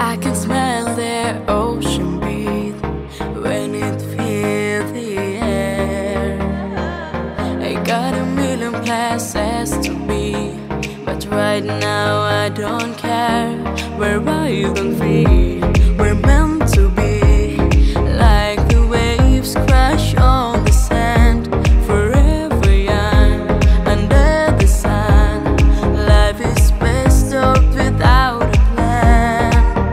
I can smell the ocean breeze when it fills the air. I got a million places to be, but right now I don't care. We're wild and free, we're meant to be, like the waves crash on the sand. Forever young under the sun, life is best off without a plan.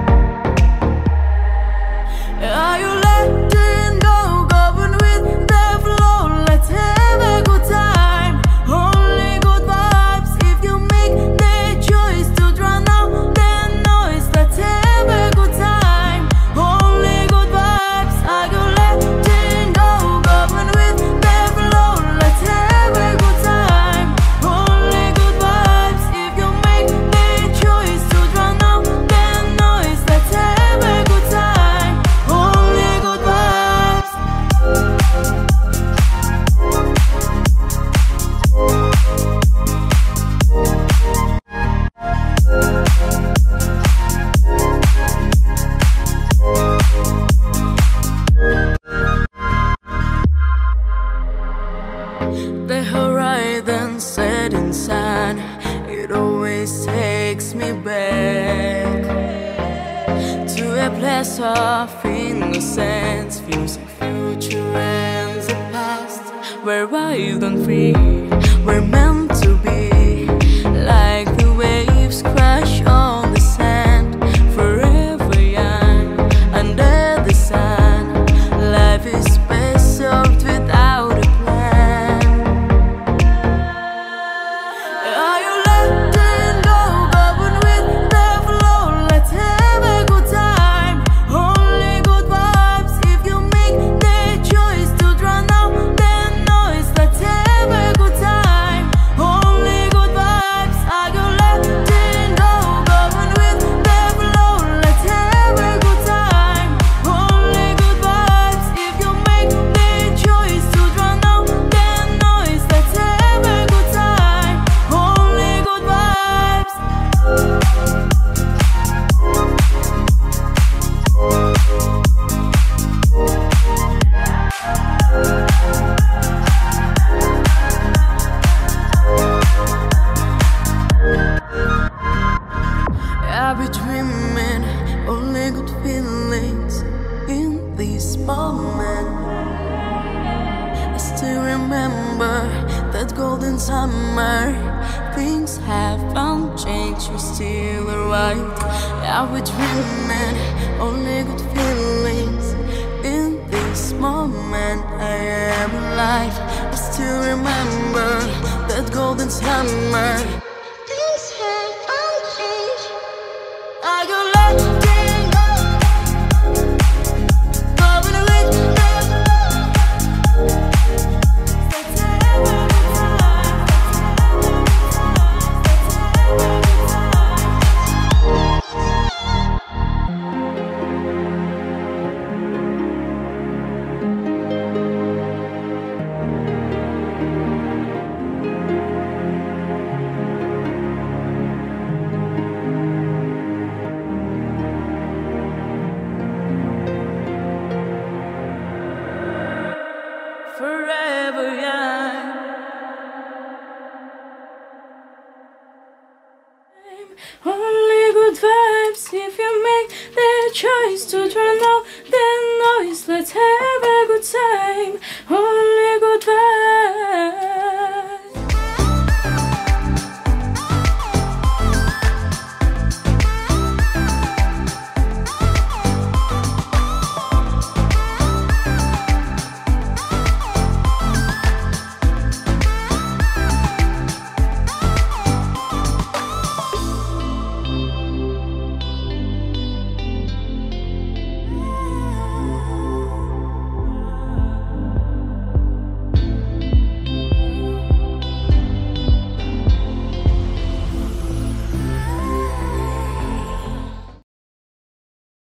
Are you letting go, going with the flow? Let's have a good time, only good vibes. If you make the choice to drown out the noise, let's have a good time, only good vibes. Are you letting go, going with the flow? Let's have a good time, only good vibes. If you make the choice to drown out the noise, let's have a good time, only good vibes. The horizon setting sun, it always takes me back to a place of innocence, views of future and the past. We're wild and free, we're meant to be, like the waves crash on the sand. Forever young under the sun, life is best served without a plan. Are you letting go, going with the flow? Let's have a good time, only good vibes. If you make the choice to drown out the noise, let's have a good time, only good vibes. Are you letting go, going with the flow? Let's have a good time, only good vibes. If you make the choice to drown out the noise, let's have a good time, only good vibes. I'll be dreaming, only good feelings in this moment. I still remember that golden summer. Things haven't changed, you're still right. I'll be dreaming, only good feelings in this moment. I am alive. I still remember that golden summer. Things haven't changed. Are you letting go, going with the flow? Let's have a good time, forever young. Only good vibes. If you make the choice to drown out the noise, let's have a good time, only good vibes.